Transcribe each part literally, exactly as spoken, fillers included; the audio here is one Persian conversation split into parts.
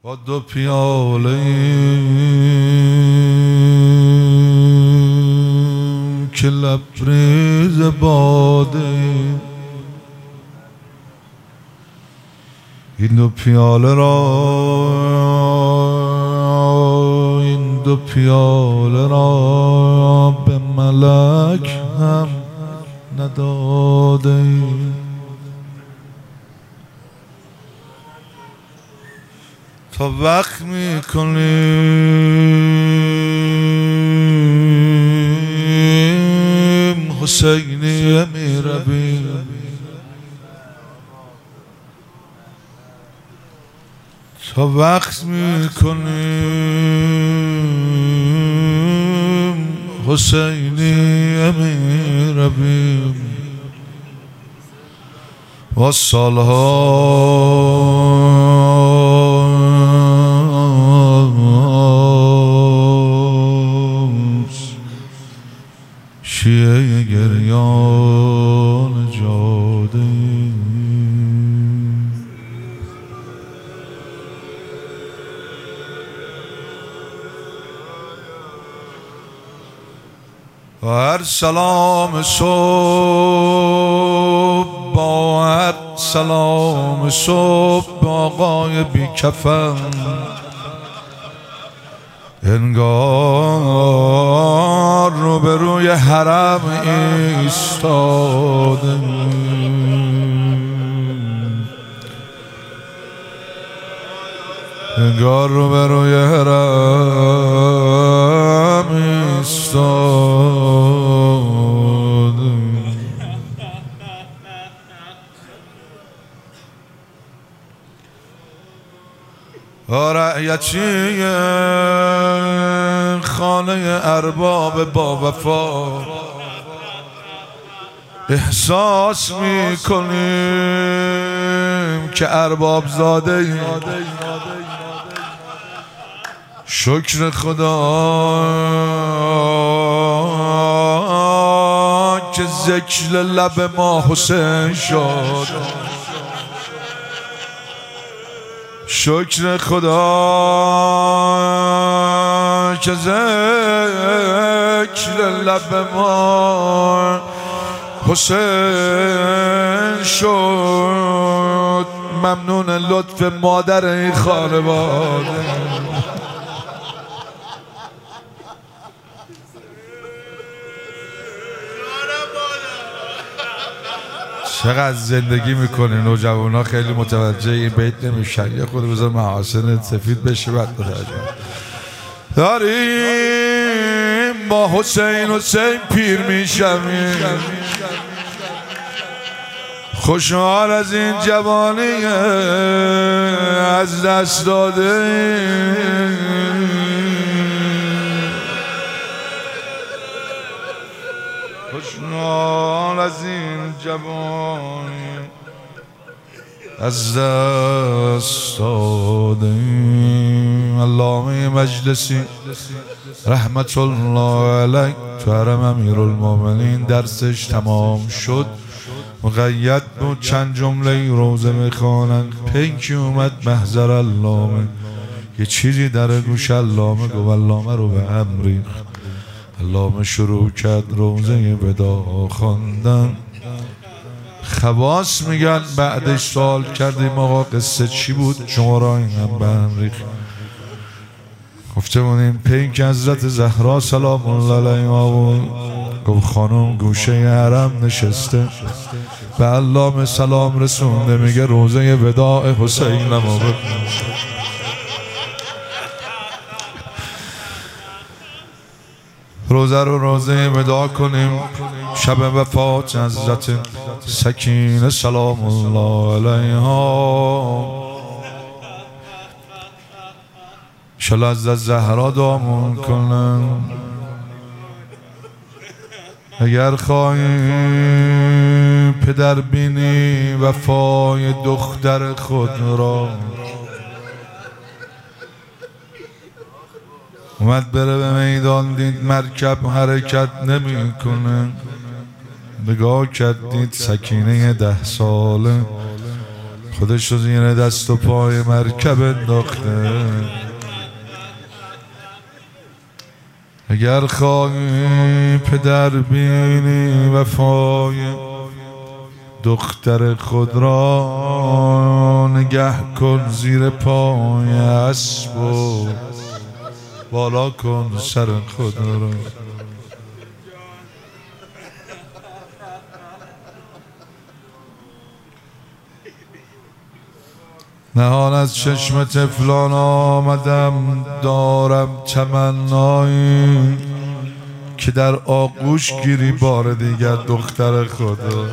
با دو پیاله که لبریز باده، این دو پیاله را این دو پیاله را به ملک هم نداده. تا وقت میکنیم حسینی میرویم، تا وقت میکنیم حسینی میرویم و سالها شیعه گریان جاده. و هر سلام صبح با هر سلام صبح با آقای بی کفن انگار رو به روی حرم ایستاده، انگار رو به روی حرم ایستاده. رعیتی خانه ارباب با وفا احساس میکنیم که ارباب زاده ایم. شکر خدا که ذکر لب ما حسین شد، شکر خدا که ذکر لب ما حسین شد. ممنون لطف مادر این خانواده. چقدر زندگی میکنه نوجوانا، خیلی متوجه این بیت نمیشن. یه خود بذار محاسن سفید بشه بعد متوجه. داریم با حسین حسین پیر میشویم، خوشحال از این جوانی از دست داده. خوشحال از این جوانی از دست داده. علامه مجلسی رحمت الله علیه تو حرم امیرالمومنین درسش تمام شد، مقید بود چند جمله روزه میخوانن. پیکی اومد محضر علامه، یه چیزی در گوش علامه گفت. علامه رو به هم ریخت. علامه شروع کرد روزه وداع خواندن. خواص میگن بعدش سوال کردیم آقا قصه چی بود؟ شما را این هم به هم ریخت. گفته بودیم پیک حضرت زهرا سلام الله علیها بود. گفت خانم گوشه حرم نشسته به علامه سلام رسونده، میگه روزه وداع حسین ما بکن. روزه رو روزه وداع کنیم. شب وفات حضرت سکینه سلام الله علیها شل از زهرا دامون کنن. اگر خواهی پدر بینی وفای دختر خود را، اومد بره به میدان دید مرکب حرکت نمیکنه، نگاه کردید سکینه ده ساله خودش رو زیر دست و پای مرکب انداخته. اگر خواهی پدر بینی وفای دختر خود را، نگه کن زیر پای اسب و بالا کن سر خود را. نهان از چشم طفلان آمدم، دارم تمنایی که در آغوش گیری بار دیگر دختر خود را.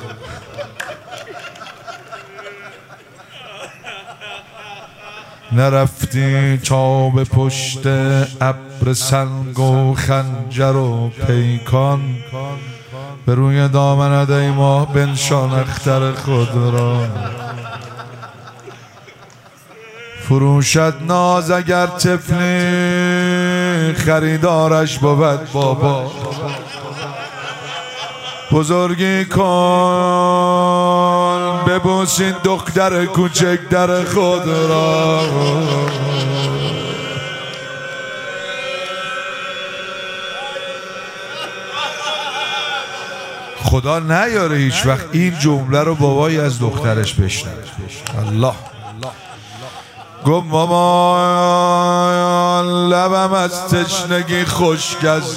نرفتی تا به پشت ابر سنگ و خنجر و پیکان، به روی دامنت ای ماه بنشان اختر خود را. فروشد ناز اگر طفلی، خریدارش بود بابا. بزرگی کن ببوس این دختر کوچک در خود را. خدا نیاره هیچ وقت این جمله رو بابایی از دخترش بشنوه. الله گم مامان لبم از تشنگی خشک است،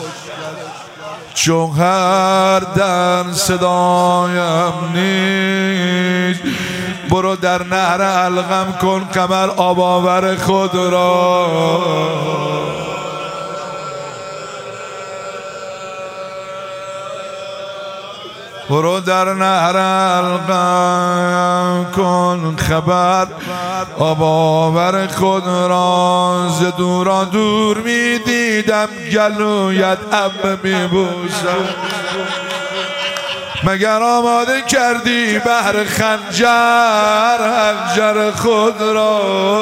چون هر دن صدایم نیست. برو در نهر علقم کن قمر آب آور خود را. برو در نهر علقم کن خبر آب آور خود را. ز دورا دور می دیدم گلویت اب می بوسم، مگر آماده کردی بهر خنجر خنجر خود را.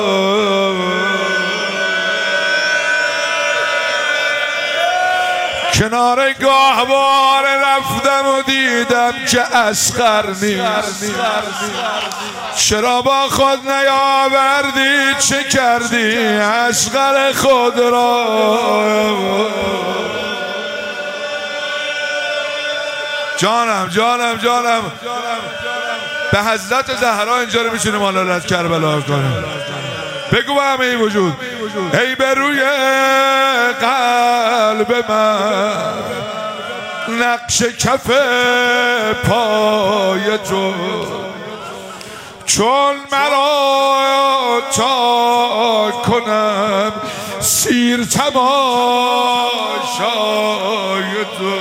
کنار گاهوار رفتم و دیدم که اسخر نیست. چرا با خود نیاوردی؟ چه کردی اصغر خود را؟ جانم جانم جانم به حضرت زهرا اینجا رو میتونیم حلالت کربلا کنیم. بگو به همه وجود ای به روی قلب من نقش کف پای تو، چون مرا تا کنم سیر تماشای تو.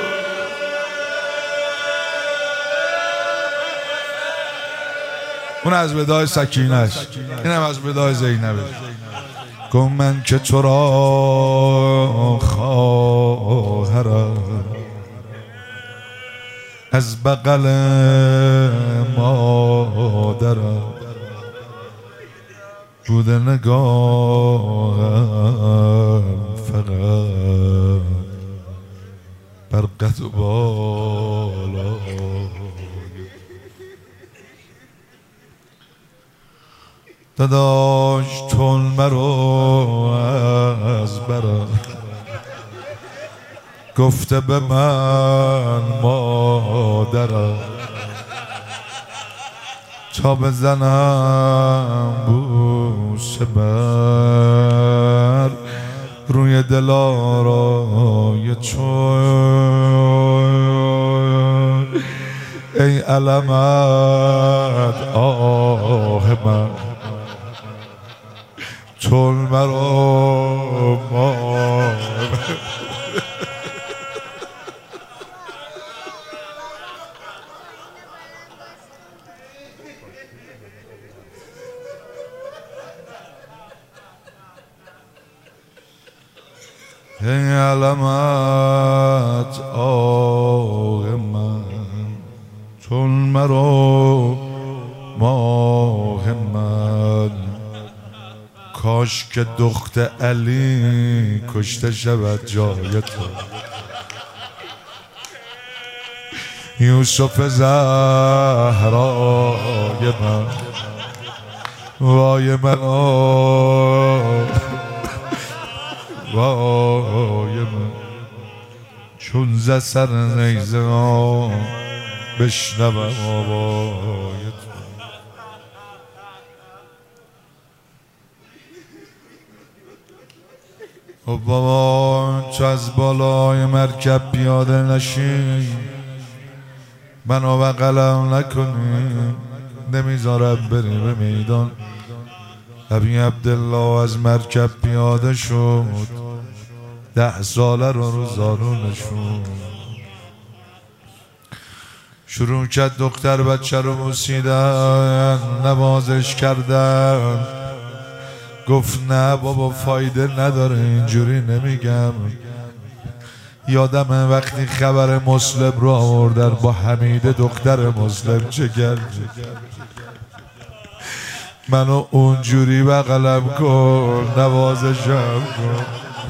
اون از ودای سکینه است، اینم از ودای زینبه. گم من که تو را خواهرم، از بغل مادرم بوده نگاهم فقط بر قد و بالا. داداش تون مرو از برم، گفته به من مادرم تا بزنم بوسه بر روی دلارای چون. ای علمت آه من چون مرا مادر. ای علمت آه من چون مرا ماه من. کاش که دخت علی کشته شود جای تو. یوسف زهرای من وای من وای من چون ز سر نیزه بشنوم آوای تو. خب بابا چو از بالای مرکب پیاده نشی منو بغلم نکنی نمیذارم بری به میدان. ابی عبدالله از مرکب پیاده شد ده ساله رو رو زانونشون شروع کرد دختر بچه رو بوسیدن نوازش کردن. گفت نه بابا فایده نداره اینجوری نمیگم. یادم وقتی خبر مسلم رو آوردن با حمیده دختر مسلم چه کرد. منو اونجوری بغلم کن نوازشم کن.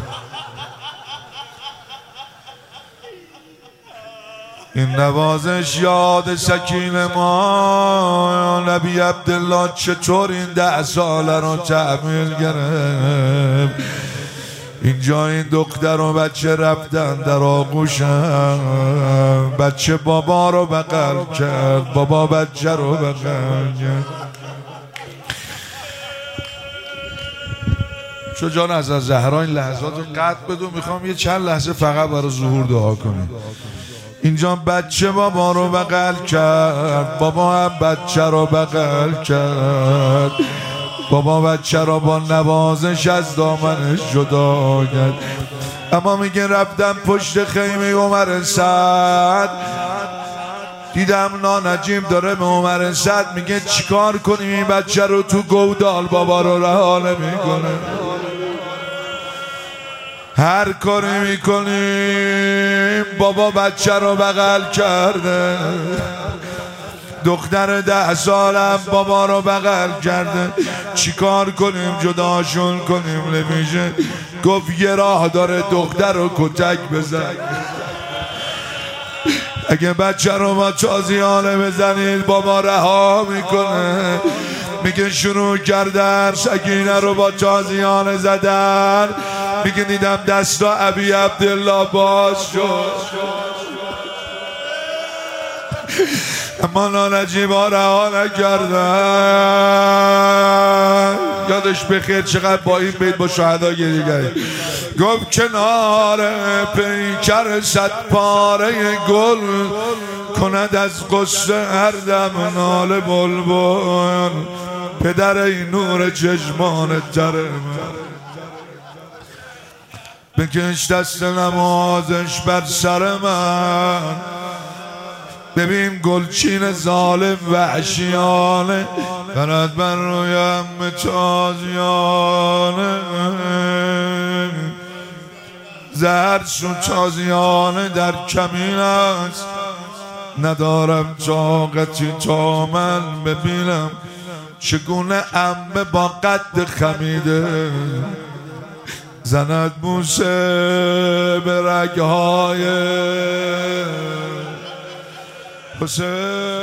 این نوازش یاد سکین ما نبی عبدالله چطور این ده ساله رو تحمیل گرفت. اینجا این دختر و بچه رفتن در آغوشم. بچه بابا رو بغل کرد بابا بچه رو بغل کرد. شو جان از از زهرا این لحظات رو قطع بدون میخوام یه چند لحظه فقط برای ظهور دعا کنیم. اینجا بچه بابا رو بغل کرد بابا هم بچه رو بغل کرد. بابا بچه رو با نوازش از دامنش جدا کرد. اما میگه رفتم پشت خیمه عمر سعد دیدم نانجیم داره به عمر سعد میگه چیکار کنیم این بچه رو تو گودال بابا رو رها نمیکنه. هر کاری میکنیم بابا بچه رو بغل کرده. دختر ده سالم بابا رو بغل کرده. چیکار کنیم جداشون کنیم نمیشه. گفت یه راه داره دختر رو کتک بزن. اگه بچه رو با تازیانه بزنید بابا رها میکنه. میگه شروع کردن سکینه رو با تازیانه زدن. میگه دیدم دستا ابی عبدالله باز شد اما نانجیبا رها نکردن. یادش بخیر چقدر با این بیت با شهدا گریه. گفت کنار پیکر صد پاره گل کند از قصه هر دم ناله بلبل. پدر این نور چشمان تر من بکش دست نمازش بر سر من. ببین گلچین ظالم وحشیانه برد بر رویم تازیانه. زهر سو تازیانه در کمین است ندارم طاقتی تا من ببینم چگونه عمه با قد خمیده زند بوسه به رگهای حسین.